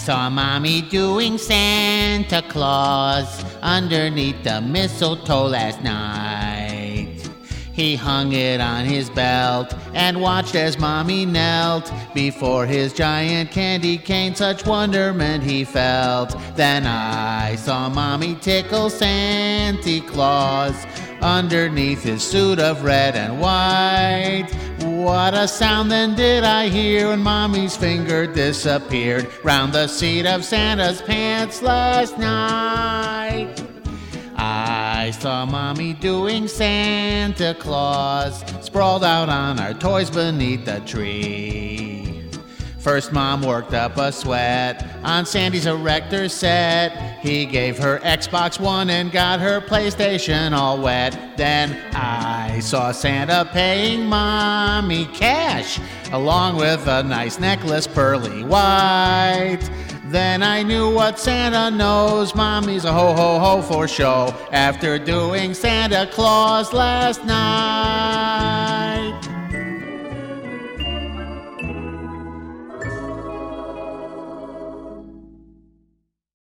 saw Mommy doing Santa Claus underneath the mistletoe last night. He hung it on his belt and watched as Mommy knelt before his giant candy cane. Such wonderment he felt. Then I saw Mommy tickle Santa Claus underneath his suit of red and white. What a sound then did I hear when Mommy's finger disappeared round the seat of Santa's pants last night. I saw Mommy doing Santa Claus sprawled out on our toys beneath the tree. First Mom worked up a sweat on Sandy's erector set. He gave her Xbox One and got her PlayStation all wet. Then I saw Santa paying Mommy cash along with a nice necklace, pearly white. Then I knew what Santa knows. Mommy's a ho-ho-ho for show after doing Santa Claus last night.